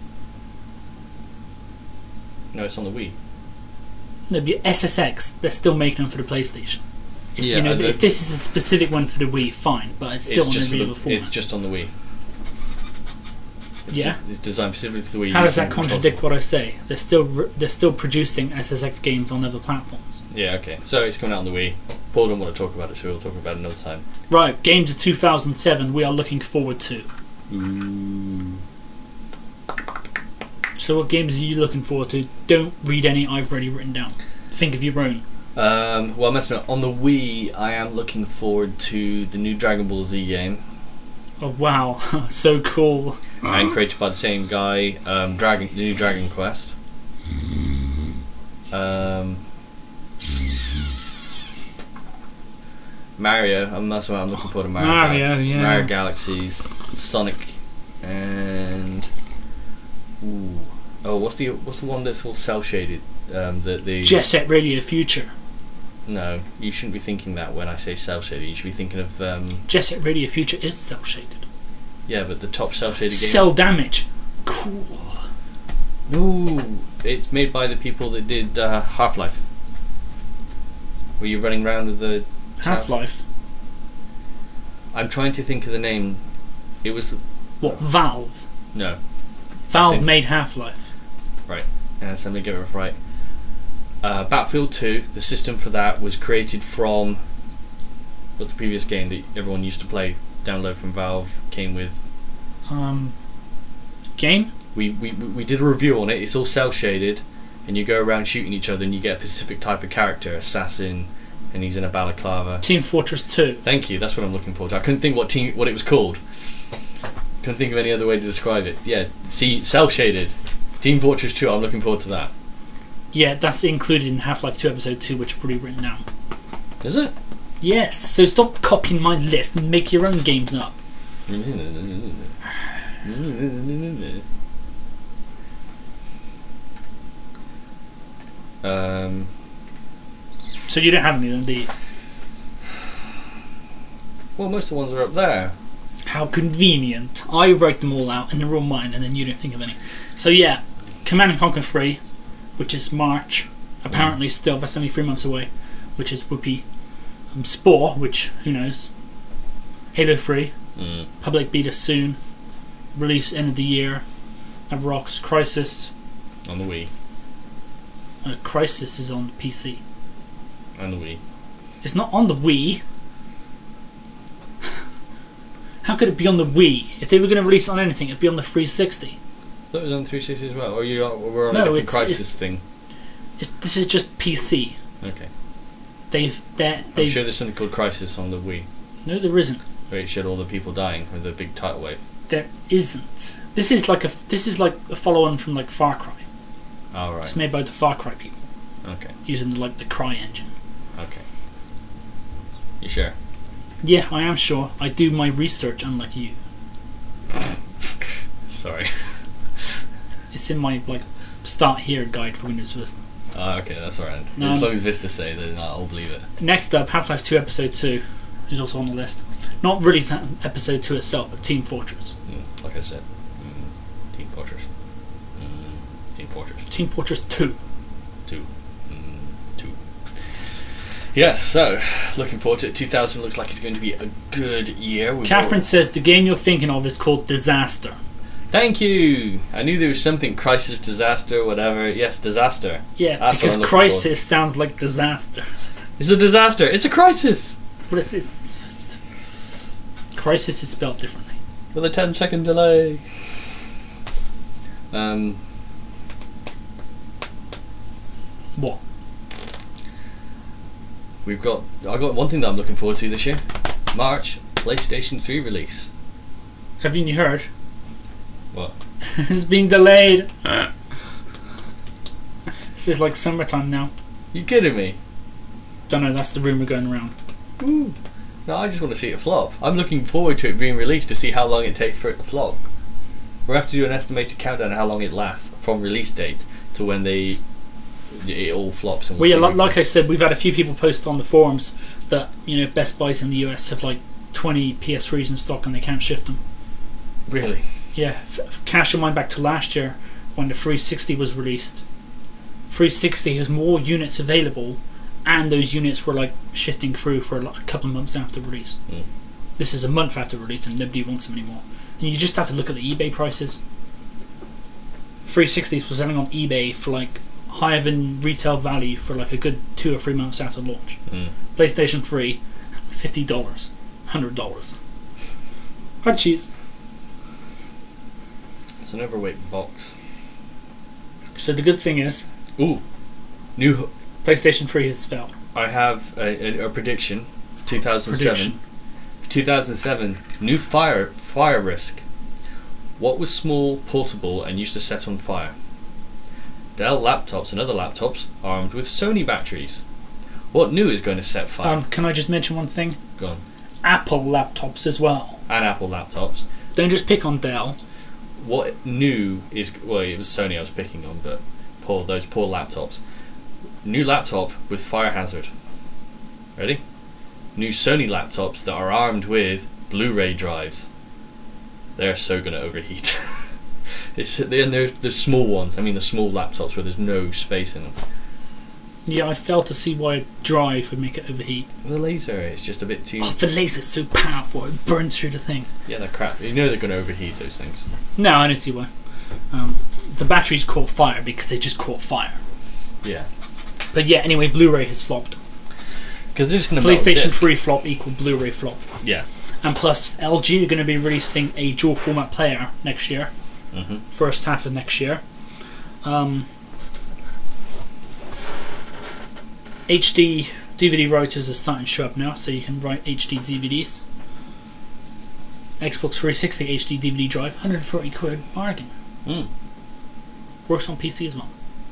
no, it's on the Wii. No, but S S X, they're still making them for the PlayStation. If, Yeah, you know, the- if this is a specific one for the Wii, fine, but it's still It's on just, the for Wii the, before. it's just on the Wii. It's Yeah? just- it's designed specifically for the Wii. How does using that controls. contradict what I say? They're still re- they're still producing S S X games on other platforms. Yeah, okay. So it's coming out on the Wii. Paul don't want to talk about it, so we'll talk about it another time. Right, games of two thousand seven we are looking forward to. Ooh. So what games are you looking forward to? Don't read any I've already written down. Think of your own. Um, well, I'm messing up. On the Wii, I am looking forward to the new Dragon Ball Z game. Oh wow, so cool. And created by the same guy, um, Dragon, the new Dragon Quest. Um, Mario, I'm that's what I'm looking forward to. Mario, Mario, Galaxy, yeah. Mario Galaxies, Sonic, and ooh, oh, what's the what's the one that's all cell shaded? Um, the the Jet Set Radio Future. no, you shouldn't be thinking that when I say cell shaded. You should be thinking of um, Jet Set Radio Future is cell shaded. yeah, but the top cell shaded game. Cell Damage. Cool. Ooh, it's made by the people that did uh, Half-Life. Were you running around with the Half-Life. I'm trying to think of the name. It was What? Valve. no. Valve think- made Half-Life. Right. Uh, so let me get it right. Uh, Battlefield two. The system for that was created from what's the previous game that everyone used to play? Download from Valve came with. Um, game. We we we did a review on it. It's all cell shaded, and you go around shooting each other, and you get a specific type of character, assassin, and he's in a balaclava. Team Fortress two. Thank you. That's what I'm looking for. I couldn't think what team what it was called. Couldn't think of any other way to describe it. Yeah, see, cell shaded. Team Fortress two. I'm looking forward to that. Yeah, that's included in Half-Life two Episode two, which I've already written down. Is it? Yes, so stop copying my list and make your own games up. um, So you don't have any of them, do you? well, most of the ones are up there. How convenient. I write them all out and they're all mine and then you don't think of any. So yeah, Command and Conquer three, which is March, apparently still, that's only three months away, which is whoopee. Um, Spore, which, who knows. Halo three, Mm. public beta soon. Release end of the year. That rocks. Crisis. On the Wii. Uh, Crisis is on the P C. On the Wii. It's not on the Wii. How could it be on the Wii? If they were going to release it on anything, it'd be on the three sixty. That was on three sixty as well. Or you are, we're on No, a different it's- Crisis it's- thing. It's, this is just P C. Okay. They've, they're, I'm they've. sure there's something called Crisis on the Wii, No, there isn't. where it showed all the people dying with the big tidal wave. There isn't. This is like a. This is like a follow-on from like Far Cry. Oh, right. It's made by the Far Cry people Okay. using the, like the Cry engine. Okay. You sure? Yeah, I am sure. I do my research, unlike you. Sorry. It's in my like start here guide for Windows Vista. Oh, okay, that's alright. No. As long as Vista say, then I'll believe it. Next up, Half-Life two Episode two is also on the list. Not really that Episode two itself, but Team Fortress. Mm, like I said. Mm, Team Fortress. Mm, Team Fortress. Team Fortress two. Two. Mm, two. Yes, so, looking forward to it. two thousand looks like it's going to be a good year. We've Catherine got- says the game you're thinking of is called Disaster. Thank you! I knew there was something, crisis, disaster, whatever. Yes, disaster. Yeah, That's what because I'm looking Crisis sounds like disaster. It's a disaster! It's a crisis! But it's, it's Crisis is spelled differently. With a ten second delay. Um, What? we've got. I got one thing that I'm looking forward to this year. March. PlayStation three release. Haven't you heard? What? It's being delayed. This is like summertime now. You kidding me? Don't know, that's the rumour going around. Ooh. No, I just want to see it flop. I'm looking forward to it being released to see how long it takes for it to flop. We'll have to do an estimated countdown of how long it lasts from release date to when they it all flops. And Well, yeah, see like, if- like I said, we've had a few people post on the forums that, you know, Best Buys in the U S have like twenty P S threes in stock and they can't shift them. Really? Yeah, f- f- cast your mind back to last year when the three sixty was released. three sixty has more units available, and those units were like shifting through for like a couple of months after release. Mm. This is a month after release, and nobody wants them anymore. And you just have to look at the eBay prices. three sixties were selling on eBay for like higher than retail value for like a good two or three months after launch. Mm. PlayStation three, fifty dollars, hundred dollars. Hard cheese. It's an overweight box. So the good thing is, Ooh, new. PlayStation three has failed. I have a, a, a prediction. two thousand seven. Prediction. two thousand seven. New fire fire risk. What was small, portable, and used to set on fire? Dell laptops and other laptops armed with Sony batteries. What new is going to set fire? Um, can I just mention one thing? Go on. Apple laptops as well. And Apple laptops. Don't just pick on Dell. What new is, well, it was Sony I was picking on, but poor those poor laptops. New laptop with fire hazard. Ready? New Sony laptops that are armed with Blu-ray drives. They're so gonna overheat. It's and they're the small ones. I mean the small laptops where there's no space in them. Yeah, I fail to see why a drive would make it overheat. The laser is just a bit too. Oh, the laser's so powerful, it burns through the thing. Yeah, they're crap. You know they're gonna overheat those things. No, I don't see why. Um, the batteries caught fire because they just caught fire. Yeah. But yeah, anyway, Blu-ray has flopped. Because they're just gonna melt PlayStation disc. three flop equal Blu-ray flop. Yeah. And plus, L G are going to be releasing a dual format player next year. Mm-hmm. First half of next year. Um, H D D V D writers are starting to show up now, so you can write H D D V Ds. Xbox three sixty H D D V D drive, one hundred forty quid, bargain. Mm. Works on P C as well.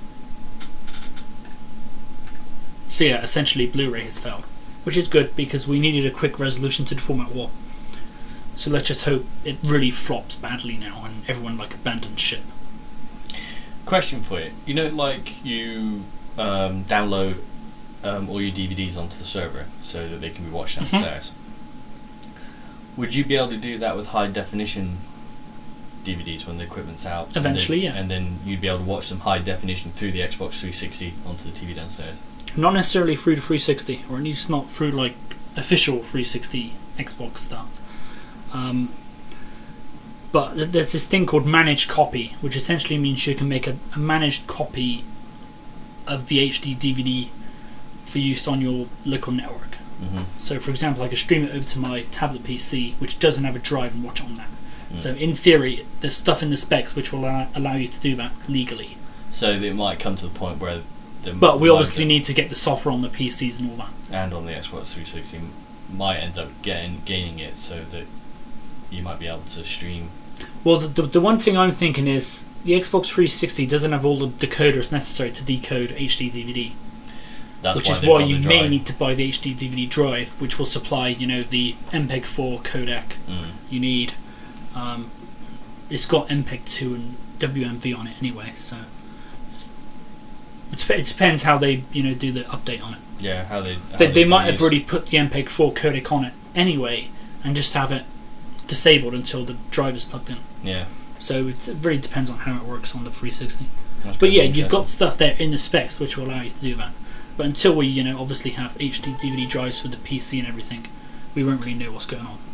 So yeah, essentially Blu-ray has failed, which is good because we needed a quick resolution to the format war. So let's just hope it really flops badly now and everyone like abandons ship. Question for you. You know, like you um, download um, all your D V Ds onto the server so that they can be watched downstairs. Would you be able to do that with high definition D V Ds when the equipment's out? Eventually, and then, yeah. And then you'd be able to watch them high definition through the Xbox three sixty onto the T V downstairs. Not necessarily through the three sixty, or at least not through like official three sixty Xbox stuff. Um, but th- there's this thing called managed copy, which essentially means you can make a, a managed copy of the H D D V D for use on your local network. Mm-hmm. So, for example, I could stream it over to my tablet P C, which doesn't have a drive, and watch it on that. Mm. So, in theory, there's stuff in the specs which will allow, allow you to do that legally. So it might come to the point where the But we the obviously modem need to get the software on the P Cs and all that. and on the Xbox three sixty might end up getting gaining it so that you might be able to stream. Well, the, the, the one thing I'm thinking is the Xbox three sixty doesn't have all the decoders necessary to decode H D D V D, That's which why is they've why got you the may drive. need to buy the H D D V D drive, which will supply, you know, the M P E G four codec Mm. you need. Um, it's got M P E G two and W M V on it anyway, so it, dep- it depends how they, you know, do the update on it. Yeah, how they. How They, they can might have use- already put the M P E G four codec on it anyway, and just have it disabled until the drive is plugged in. Yeah. So it's, it really depends on how it works on the three sixty. That's But pretty yeah, you've interesting. got stuff there in the specs which will allow you to do that. But until we, you know, obviously have H D D V D drives for the P C and everything, we won't really know what's going on.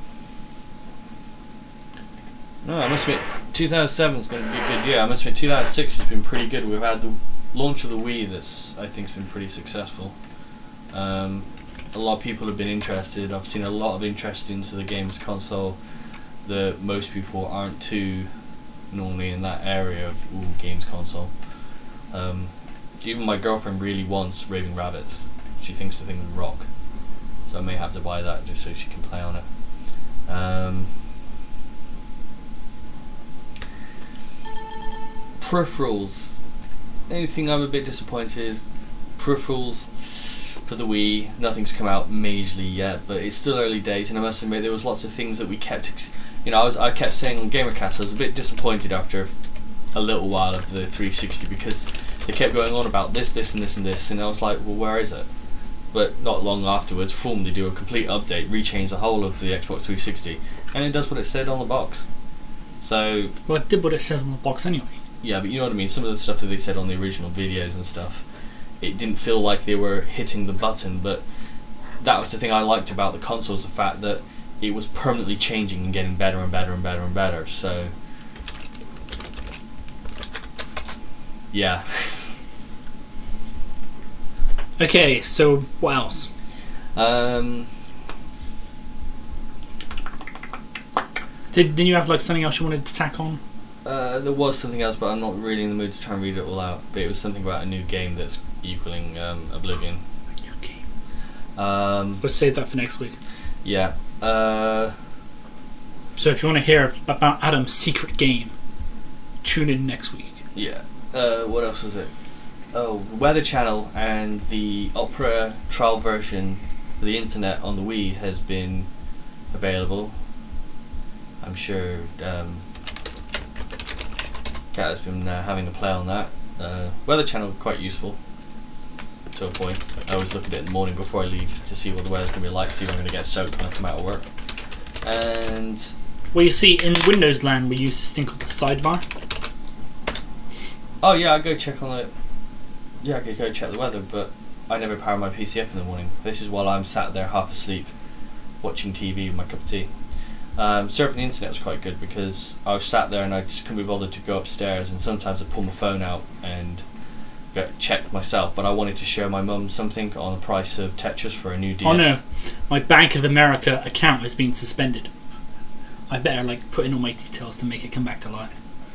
No, I must admit, two thousand seven is going to be a good year. I must admit, two thousand six has been pretty good. We've had the launch of the Wii that's, I think, has been pretty successful. Um, a lot of people have been interested. I've seen a lot of interest into the games console that most people aren't too normally in that area of ooh, games console. Um, even my girlfriend really wants Raving Rabbids. She thinks the thing would rock. So I may have to buy that just so she can play on it. Um, peripherals. Anything I'm a bit disappointed is peripherals for the Wii. Nothing's come out majorly yet, but it's still early days, and I must admit there was lots of things that we kept. Ex- you know, I was I kept saying on GamerCast I was a bit disappointed after a little while of the three sixty because they kept going on about this, this, and this, and this, and I was like, well, where is it? But not long afterwards, boom, they do a complete update, rechange the whole of the Xbox three sixty, and it does what it said on the box. So, well, it did what it says on the box anyway. Yeah, but you know what I mean. Some of the stuff that they said on the original videos and stuff, it didn't feel like they were hitting the button. But that was the thing I liked about the consoles, the fact that it was permanently changing and getting better and better and better and better. So, yeah. Okay, so what else? Um, Did, did you have like something else you wanted to tack on? uh, there was something else, but I'm not really in the mood to try and read it all out. But it was something about a new game that's equaling um, Oblivion. A new game. Um, Let's save that for next week. yeah. Uh, So if you want to hear about Adam's secret game, tune in next week. yeah. Uh, what else was it? Oh, Weather Channel and the Opera trial version for the internet on the Wii has been available. I'm sure um, Kat has been uh, having a play on that. Uh, Weather Channel quite useful to a point. I always look at it in the morning before I leave to see what the weather's going to be like, see if I'm going to get soaked when I come out of work. And Well, you see, in Windows land we use this thing called the sidebar. oh yeah, I go check on it. Yeah, I could go check the weather, but I never power my P C up in the morning. This is while I'm sat there half asleep, watching T V with my cup of tea. Um, surfing the internet was quite good because I was sat there and I just couldn't be bothered to go upstairs, and sometimes I'd pull my phone out and go check myself, but I wanted to show my mum something on the price of Tetris for a new D S. Oh no, my Bank of America account has been suspended. I better like put in all my details to make it come back to life.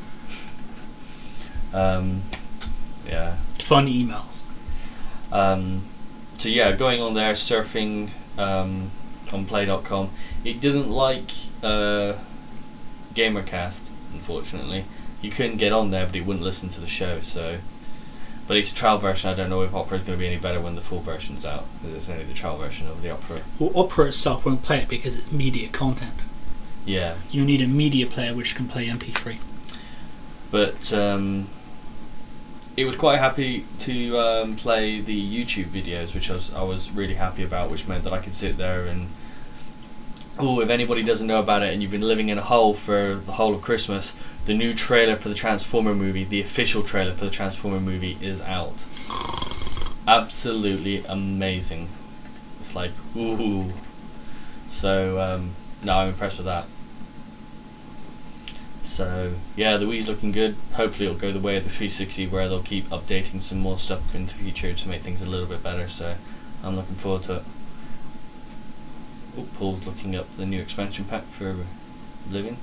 Um, yeah. Fun emails. Um, so yeah, going on there, surfing um, on play dot com. It didn't like uh, GamerCast, unfortunately. You couldn't get on there, but it wouldn't listen to the show. So, but it's a trial version. I don't know if Opera is going to be any better when the full version's out. It's only the trial version of the Opera. Well, Opera itself won't play it because it's media content. Yeah. You need a media player which can play M P three. But um, it was quite happy to um, play the YouTube videos, which I was I was really happy about, which meant that I could sit there and oh, if anybody doesn't know about it and you've been living in a hole for the whole of Christmas, the new trailer for the Transformer movie, the official trailer for the Transformer movie, is out. Absolutely amazing. It's like ooh. So um, no, I'm impressed with that. So yeah, the Wii's looking good. Hopefully it'll go the way of the three sixty, where they'll keep updating some more stuff in the future to make things a little bit better. So I'm looking forward to it. Oh, Paul's looking up the new expansion pack for Oblivion.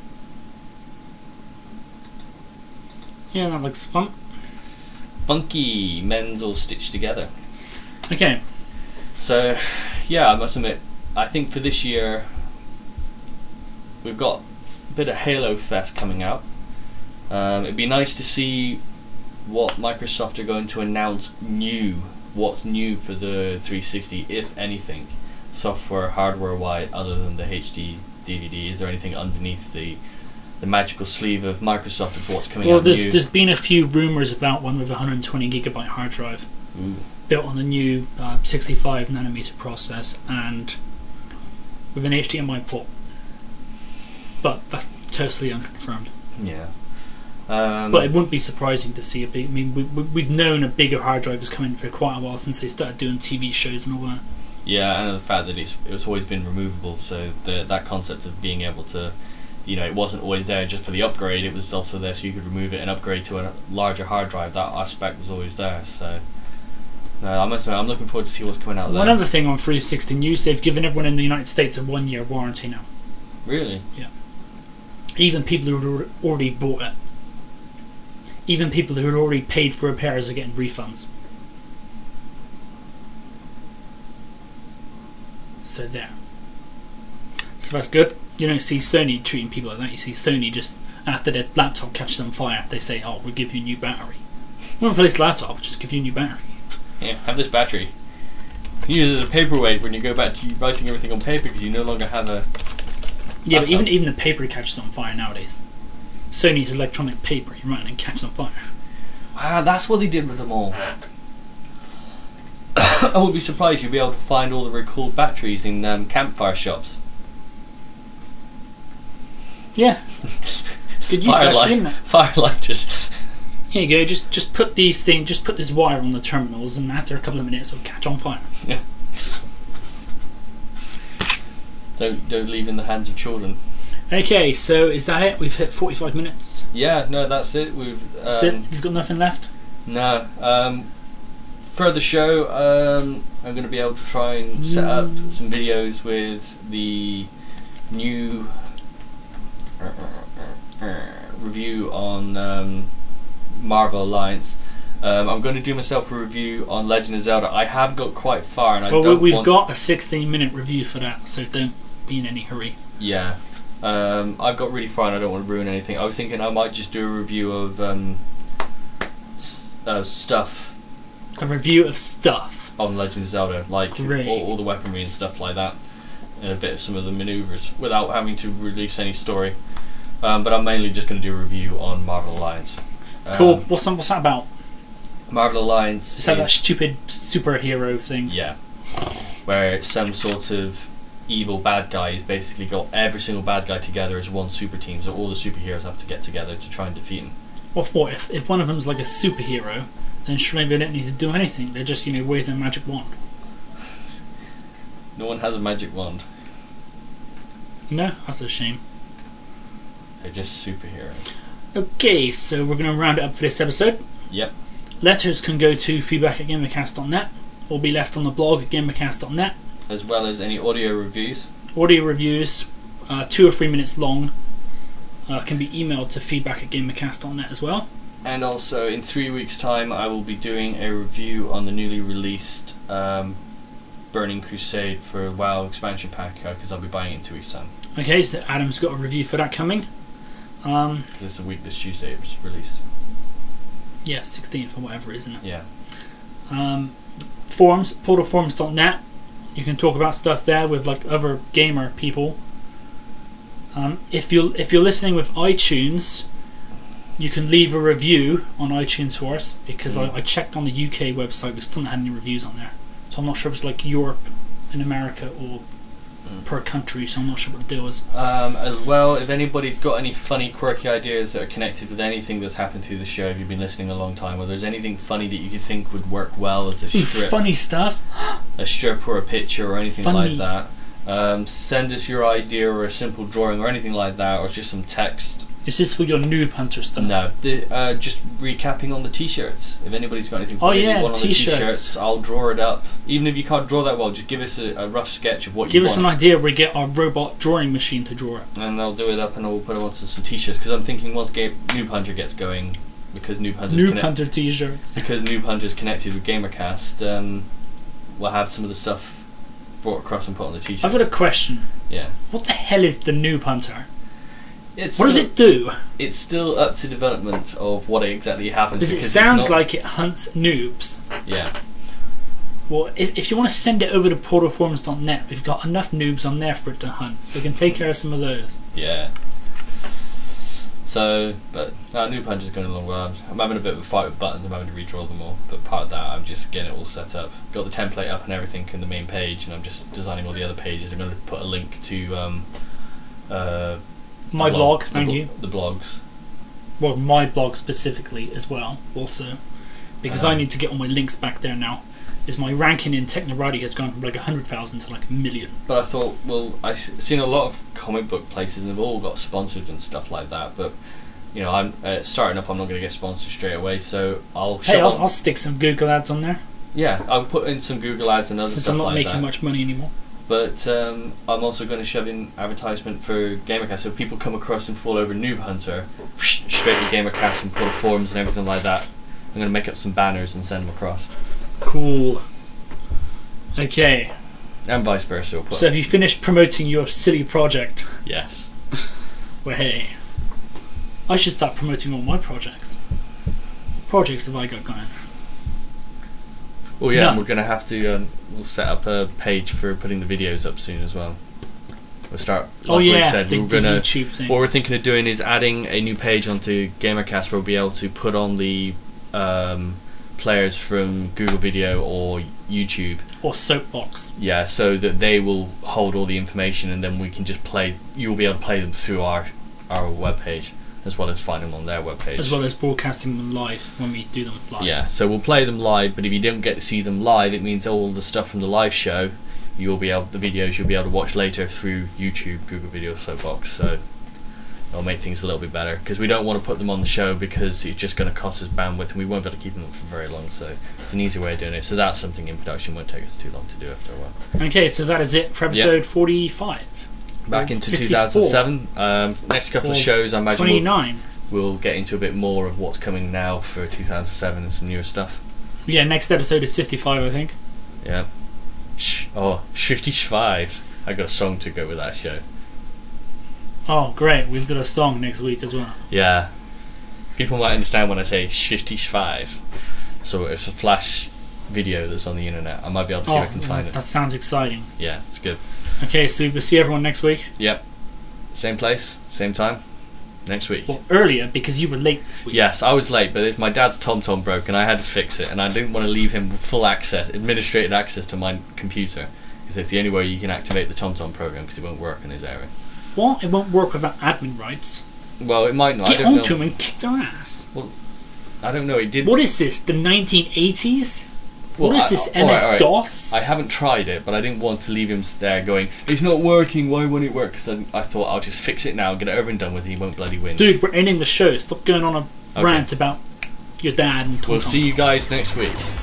Yeah, that looks fun. Funky men's all stitched together. Okay. So yeah, I must admit, I think for this year we've got a bit of Halo Fest coming out. Um, it'd be nice to see what Microsoft are going to announce new, what's new for the three sixty, if anything, software, hardware wise, other than the H D D V D. Is there anything underneath the the magical sleeve of Microsoft of what's coming Well, out there's new? there's been a few rumours about one with a one hundred twenty gigabyte hard drive, Ooh. built on a new uh, sixty-five nanometer process and with an H D M I port. But that's totally unconfirmed. Yeah. Um, But it wouldn't be surprising to see a big. I mean, we, we, we've known a bigger hard drive is coming for quite a while since they started doing T V shows and all that. Yeah, and the fact that it's it's always been removable, so the that concept of being able to, you know, it wasn't always there just for the upgrade, it was also there so you could remove it and upgrade to a larger hard drive. That aspect was always there, so no, I must admit, I'm looking forward to see what's coming out there. One other thing on three sixty news, they've given everyone in the United States a one year warranty now. Really? Yeah. Even people who had already bought it. Even people who had already paid for repairs are getting refunds. So there. So so that's good. You don't see Sony treating people like that. You see Sony just, after their laptop catches on fire, they say, oh, we'll give you a new battery. We'll replace the laptop, we'll just give you a new battery. Yeah, have this battery. Use it as a paperweight when you go back to writing everything on paper because you no longer have a Yeah, laptop. but even even the paper catches on fire nowadays. Sony's electronic paper, you write it and catches on fire. Ah, that's what they did with them all. I would be surprised you'd be able to find all the recalled batteries in um, campfire shops. Yeah. Good use actually, isn't it? Firelighters. Here you go, just just put these things, just put this wire on the terminals, and after a couple of minutes it'll catch on fire. Yeah. Don't don't leave in the hands of children. Okay, so is that it? We've hit forty-five minutes. Yeah, no, that's it. We've um, That's it? You've got nothing left? no. Um, further show. Um, I'm going to be able to try and set up some videos with the new uh, uh, uh, review on um, Marvel Alliance. Um, I'm going to do myself a review on Legend of Zelda. I have got quite far, and I well, don't we've want got a sixteen minute review for that, so don't be in any hurry. Yeah. Um, I've got really far and I don't want to ruin anything. I was thinking I might just do a review of um, s- uh, stuff A review of stuff. on Legend of Zelda, like Great. all, all the weaponry and stuff like that, and a bit of some of the maneuvers, without having to release any story. Um, but I'm mainly just going to do a review on Marvel Alliance. Um, Cool. What's that, what's that about? Marvel Alliance Is that that stupid superhero thing? yeah, where it's some sort of evil bad guy. He's basically got every single bad guy together as one super team, so all the superheroes have to get together to try and defeat him. What for? If, if one of them's like a superhero, then surely they don't need to do anything. They just, you know, wave their magic wand. No one has a magic wand. No? That's a shame. They're just superheroes. Okay, so we're going to round it up for this episode. Yep. Letters can go to feedback at gamercast dot net or be left on the blog at gamercast dot net. As well as any audio reviews. Audio reviews, uh, two or three minutes long, uh, can be emailed to feedback at gamercast dot net as well. And also, in three weeks' time, I will be doing a review on the newly released um, Burning Crusade for WoW expansion pack, because I'll be buying it in two weeks' time. Okay, so Adam's got a review for that coming. Um, Because it's a week this Tuesday it was released. yeah, sixteenth or whatever, isn't it? Yeah. Um, forums, portal forums dot net. You can talk about stuff there with like other gamer people. Um, if you if you're listening with iTunes, you can leave a review on iTunes for us, because Mm. I, I checked on the U K website, we still not had any reviews on there. So I'm not sure if it's like Europe and America or Mm. per country. So I'm not sure what the deal is. Um, as well, if anybody's got any funny, quirky ideas that are connected with anything that's happened through the show, if you've been listening a long time, or there's anything funny that you could think would work well as a strip, Funny stuff. a strip or a picture or anything Funny. like that, um, send us your idea or a simple drawing or anything like that, or just some text. Is this for your noob hunter stuff? No, the, uh, just recapping on the t-shirts. If anybody's got anything Oh, funny yeah, they want on the t-shirts. t-shirts, I'll draw it up. Even if you can't draw that well, just give us a, a rough sketch of what Give you us want. an idea. We get our robot drawing machine to draw it. And I'll do it up and I'll put it onto some t-shirts, because I'm thinking once Game Noob Hunter gets going, because Noob Hunter's Noob connect- hunter t-shirts. because Noob Hunter's connected with Gamercast, um, we'll have some of the stuff brought across and put on the t-shirts. I've got a question. yeah. What the hell is the noob hunter? It's What does still, it do? It's still up to development of what exactly happens. Because it because it's sounds not- like it hunts noobs. yeah. Well, if, if you want to send it over to portal forums dot net, we've got enough noobs on there for it to hunt, so we can take care of some of those. Yeah. So, but uh, Noob Hunter's going along well. I'm, I'm having a bit of a fight with buttons. I'm having to redraw them all. But part of that, I'm just getting it all set up. Got the template up and everything in the main page, and I'm just designing all the other pages. I'm going to put a link to um, uh, My the blog, the thank blo- you. The blogs. Well, my blog specifically as well, also. Because I Um, need to get all my links back there now. Is my ranking in Technorati has gone from like one hundred thousand to like a million. But I thought, well, I've seen a lot of comic book places, and they've all got sponsored and stuff like that. But you know, I'm uh, starting up. I'm not going to get sponsored straight away, so I'll. Hey, shove I'll, on- I'll stick some Google ads on there, yeah, I'll put in some Google ads and other since stuff I'm not like making that. much money anymore. But um, I'm also going to shove in advertisement for Gamercast, so if people come across and fall over Noob Hunter, straight to Gamercast and full of forums and everything like that. I'm going to make up some banners and send them across. Cool. Okay. And vice versa. We'll put So have you finished promoting your silly project? yes. Well, hey, I should start promoting all my projects. What projects have I got going? Well, yeah, No. and we're gonna have to. Um, we'll set up a page for putting the videos up soon as well. We'll start. Like Oh yeah, we said, the, we're the gonna. YouTube thing. What we're thinking of doing is adding a new page onto GamerCast where we'll be able to put on the um, players from Google Video or YouTube. Or Soapbox. Yeah, so that they will hold all the information, and then we can just play. You'll be able to play them through our our webpage as well as find them on their webpage. As well as broadcasting them live when we do them live. Yeah, so we'll play them live, but if you don't get to see them live, it means all the stuff from the live show, you'll be able the videos you'll be able to watch later through YouTube, Google Video, Soapbox. So it'll make things a little bit better because we don't want to put them on the show because it's just going to cost us bandwidth, and we won't be able to keep them up for very long. So it's an easy way of doing it. So that's something in production. Won't take us too long to do after a while. Okay, so that is it for episode forty-five. Back Or into fifty-four. two thousand seven. Um, next couple Or of shows, I imagine we'll, twenty-nine. we'll get into a bit more of what's coming now for two thousand seven and some newer stuff. Yeah, next episode is fifty-five, I think. Yeah. Sh- oh, fifty-five. I got a song to go with that show. Oh, great. We've got a song next week as well. Yeah. People might understand when I say fifty-five. So it's a Flash video that's on the internet. I might be able to see oh, if I can find that it. sounds exciting. Yeah, it's good. Okay, so we'll see everyone next week. Yep. Same place, same time, next week. Well, earlier, because you were late this week. Yes, I was late, but if my dad's TomTom broke and I had to fix it, and I didn't want to leave him full access, administrative access to my computer, because it's the only way you can activate the TomTom program because it won't work in his area. What? It won't work without admin rights. Well, it might not. Get I don't onto know. them and kick their ass. I don't know. It did. What is this? The nineteen eighties? Well, what is I- this? alright, M S alright. DOS? I haven't tried it, but I didn't want to leave him there going, it's not working, why won't it work? Because I, I thought I'll just fix it now, get it over and done with, he won't bloody win. Dude, we're ending the show. Stop going on a Okay. rant about your dad and Tom We'll Tom. see you guys next week.